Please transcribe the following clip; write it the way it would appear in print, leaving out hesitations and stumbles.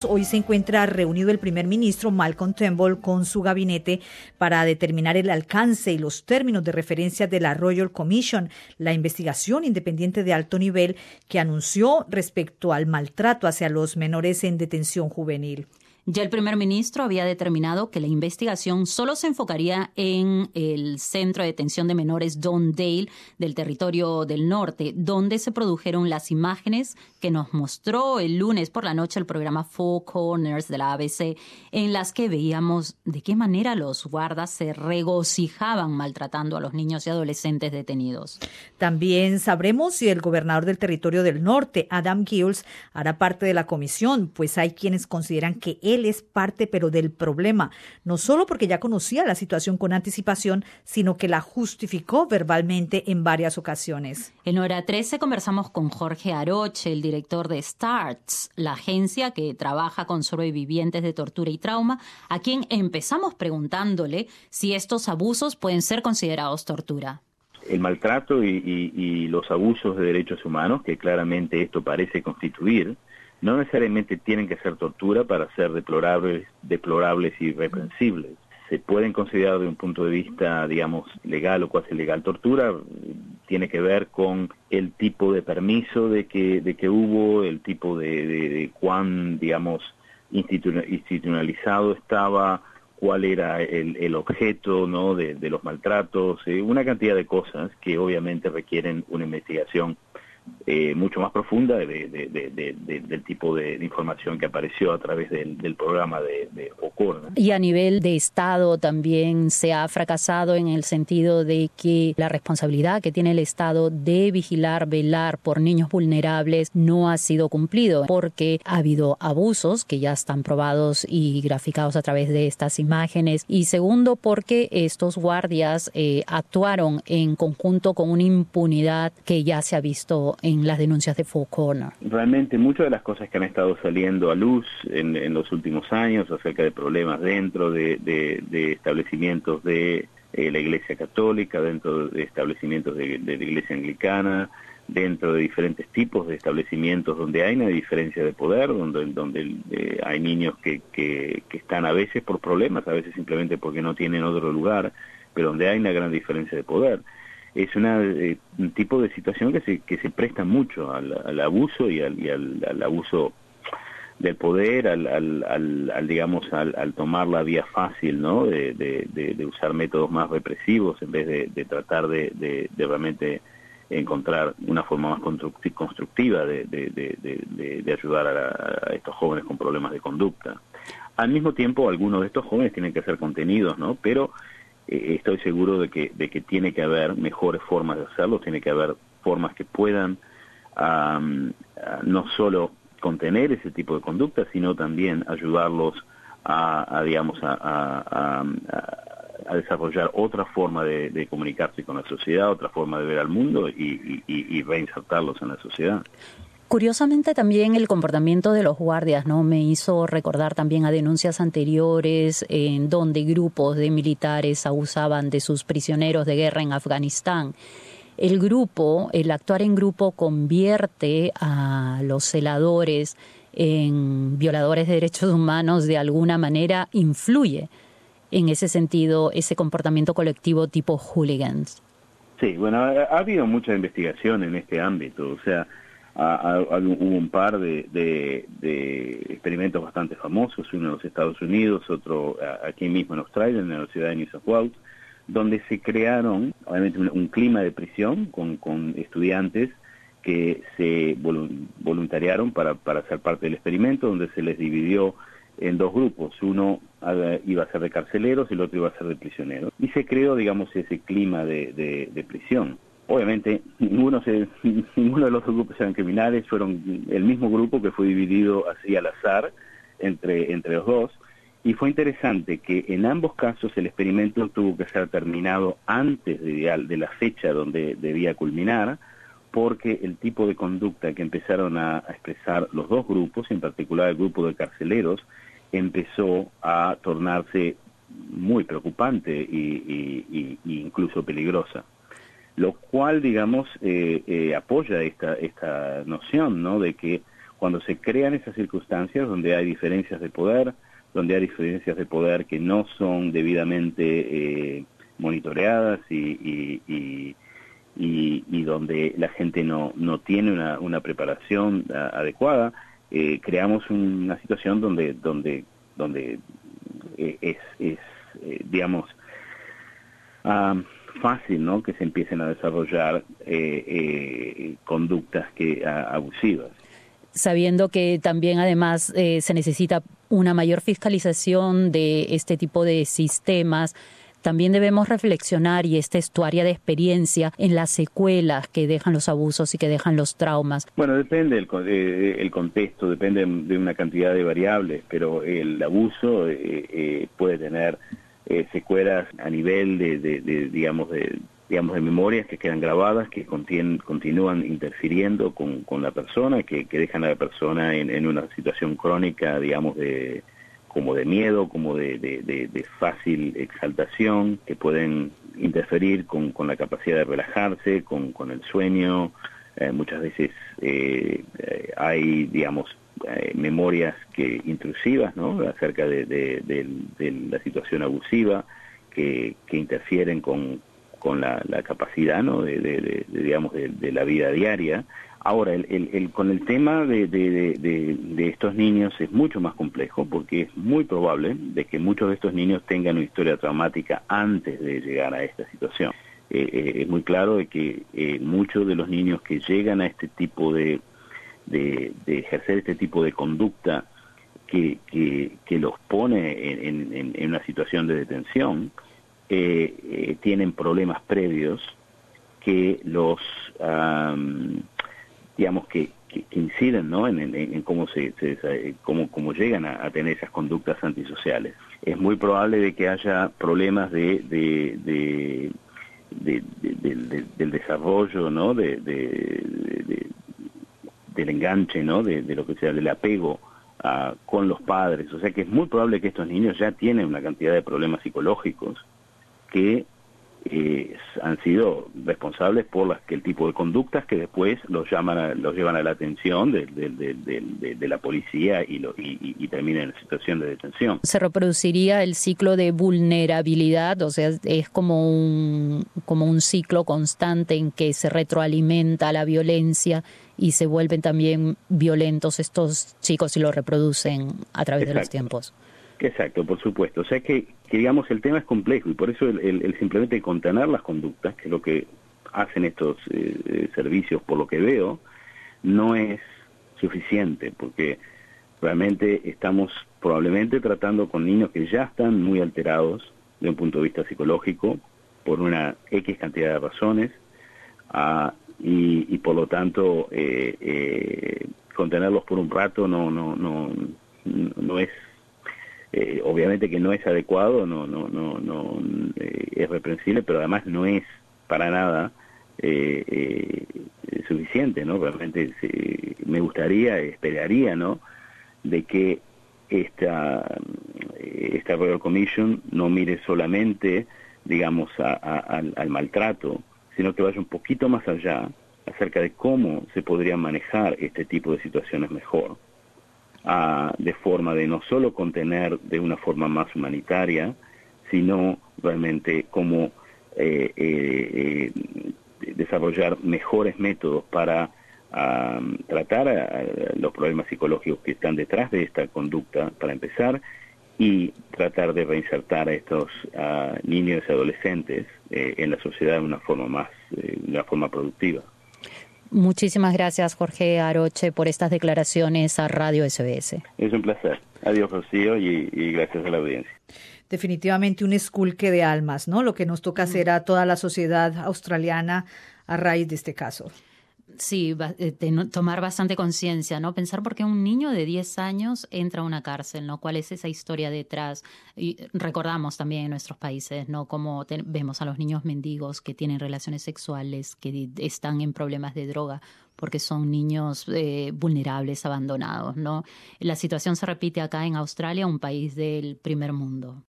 Hoy se encuentra reunido el primer ministro Malcolm Turnbull con su gabinete para determinar el alcance y los términos de referencia de la Royal Commission, la investigación independiente de alto nivel que anunció respecto al maltrato hacia los menores en detención juvenil. Ya el primer ministro había determinado que la investigación solo se enfocaría en el centro de detención de menores Don Dale del territorio del norte, donde se produjeron las imágenes que nos mostró el lunes por la noche el programa Four Corners de la ABC, en las que veíamos de qué manera los guardas se regocijaban maltratando a los niños y adolescentes detenidos. También sabremos si el gobernador del territorio del norte, Adam Gills, hará parte de la comisión, pues hay quienes consideran que él es parte pero del problema, no solo porque ya conocía la situación con anticipación, sino que la justificó verbalmente en varias ocasiones. En Hora 13 conversamos con Jorge Aroche, el director de STARTS, la agencia que trabaja con sobrevivientes de tortura y trauma, a quien empezamos preguntándole si estos abusos pueden ser considerados tortura. El maltrato y los abusos de derechos humanos, que claramente esto parece constituir, no necesariamente tienen que ser tortura para ser deplorables y irreprensibles. Se pueden considerar de un punto de vista, digamos, legal o cuasi legal. Tortura tiene que ver con el tipo de permiso de que hubo, el tipo de cuán, digamos, institucionalizado estaba, cuál era el objeto, ¿no?, de los maltratos, una cantidad de cosas que obviamente requieren una investigación mucho más profunda del tipo de información que apareció a través del programa de OCOR, ¿no? Y a nivel de Estado también se ha fracasado en el sentido de que la responsabilidad que tiene el Estado de vigilar, velar por niños vulnerables no ha sido cumplido, porque ha habido abusos que ya están probados y graficados a través de estas imágenes. Y segundo, porque estos guardias actuaron en conjunto con una impunidad que ya se ha visto en las denuncias de Four Corners. Realmente muchas de las cosas que han estado saliendo a luz en los últimos años acerca de problemas dentro de establecimientos de la Iglesia Católica, dentro de establecimientos de la Iglesia Anglicana, dentro de diferentes tipos de establecimientos donde hay una diferencia de poder, donde hay niños que están a veces por problemas, a veces simplemente porque no tienen otro lugar, pero donde hay una gran diferencia de poder. Es un tipo de situación que se presta mucho al abuso y al abuso del poder, al tomar la vía fácil, ¿no?, de usar métodos más represivos en vez de tratar de realmente encontrar una forma más constructiva de ayudar a estos jóvenes con problemas de conducta. Al mismo tiempo, algunos de estos jóvenes tienen que ser contenidos, ¿no?, pero estoy seguro de que tiene que haber mejores formas de hacerlo, tiene que haber formas que puedan no solo contener ese tipo de conducta, sino también ayudarlos a desarrollar otra forma de comunicarse con la sociedad, otra forma de ver al mundo y reinsertarlos en la sociedad. Curiosamente también el comportamiento de los guardias, ¿no?, me hizo recordar también a denuncias anteriores en donde grupos de militares abusaban de sus prisioneros de guerra en Afganistán. El actuar en grupo convierte a los celadores en violadores de derechos humanos, de alguna manera influye en ese sentido ese comportamiento colectivo tipo hooligans. Sí, bueno, ha habido mucha investigación en este ámbito, o sea, hubo un par de experimentos bastante famosos, uno en los Estados Unidos, otro aquí mismo en Australia, en la Universidad de New South Wales, donde se crearon obviamente un clima de prisión con estudiantes que se voluntariaron para ser parte del experimento, donde se les dividió en dos grupos. Uno iba a ser de carceleros y el otro iba a ser de prisioneros. Y se creó, digamos, ese clima de prisión. Obviamente, ninguno de los dos grupos eran criminales, fueron el mismo grupo que fue dividido así al azar entre los dos. Y fue interesante que en ambos casos el experimento tuvo que ser terminado antes de la fecha donde debía culminar, porque el tipo de conducta que empezaron a expresar los dos grupos, en particular el grupo de carceleros, empezó a tornarse muy preocupante y incluso peligrosa. Lo cual, digamos, apoya esta noción, ¿no?, de que cuando se crean esas circunstancias donde hay diferencias de poder, que no son debidamente monitoreadas y donde la gente no tiene una preparación adecuada, creamos una situación donde digamos, fácil, ¿no?, que se empiecen a desarrollar conductas abusivas. Sabiendo que también además se necesita una mayor fiscalización de este tipo de sistemas, también debemos reflexionar, y esta es tu área de experiencia, en las secuelas que dejan los abusos y que dejan los traumas. Bueno, depende el contexto, depende de una cantidad de variables, pero el abuso puede tener secuelas a nivel de memorias que quedan grabadas, que continúan interfiriendo con la persona, que dejan a la persona en una situación crónica, digamos, como de miedo, como de fácil exaltación, que pueden interferir con la capacidad de relajarse, con el sueño. Muchas veces hay, digamos, memorias intrusivas, ¿no?, acerca de la situación abusiva, que interfieren con la capacidad, ¿no?, digamos, de la vida diaria. Ahora, con el tema de estos niños es mucho más complejo, porque es muy probable de que muchos de estos niños tengan una historia traumática antes de llegar a esta situación. Es muy claro de que muchos de los niños que llegan a este tipo de ejercer este tipo de conducta que los pone en una situación de detención, tienen problemas previos que los digamos que inciden, ¿no?, en cómo cómo llegan a tener esas conductas antisociales. Es muy probable de que haya problemas del desarrollo, ¿no?, del enganche, ¿no?, de lo que sea, del apego con los padres. O sea que es muy probable que estos niños ya tienen una cantidad de problemas psicológicos que han sido responsables por el tipo de conductas que después los llevan a la atención de la policía y terminan en la situación de detención. ¿Se reproduciría el ciclo de vulnerabilidad? O sea, es como un ciclo constante en que se retroalimenta la violencia y se vuelven también violentos estos chicos y lo reproducen a través de los tiempos. Exacto, por supuesto. O sea que digamos, el tema es complejo, y por eso el simplemente contener las conductas, que es lo que hacen estos servicios, por lo que veo, no es suficiente, porque realmente estamos probablemente tratando con niños que ya están muy alterados de un punto de vista psicológico, por una X cantidad de razones, y por lo tanto contenerlos por un rato no es, obviamente que no es adecuado, es reprensible, pero además no es para nada suficiente, ¿no? Realmente me gustaría, esperaría, ¿no?, de que esta Royal Commission no mire solamente, digamos, al maltrato, sino que vaya un poquito más allá acerca de cómo se podría manejar este tipo de situaciones mejor, de forma de no solo contener de una forma más humanitaria, sino realmente cómo desarrollar mejores métodos para tratar los problemas psicológicos que están detrás de esta conducta, para empezar, y tratar de reinsertar a estos niños y adolescentes en la sociedad de una forma productiva. Muchísimas gracias, Jorge Aroche, por estas declaraciones a Radio SBS. Es un placer. Adiós, Rocío, y gracias a la audiencia. Definitivamente un esculque de almas, ¿no? Lo que nos toca hacer a toda la sociedad australiana a raíz de este caso. Sí, tomar bastante conciencia, ¿no? Pensar por qué un niño de 10 años entra a una cárcel, ¿no? ¿Cuál es esa historia detrás? Y recordamos también en nuestros países, ¿no?, cómo vemos a los niños mendigos que tienen relaciones sexuales, que están en problemas de droga, porque son niños vulnerables, abandonados, ¿no? La situación se repite acá en Australia, un país del primer mundo.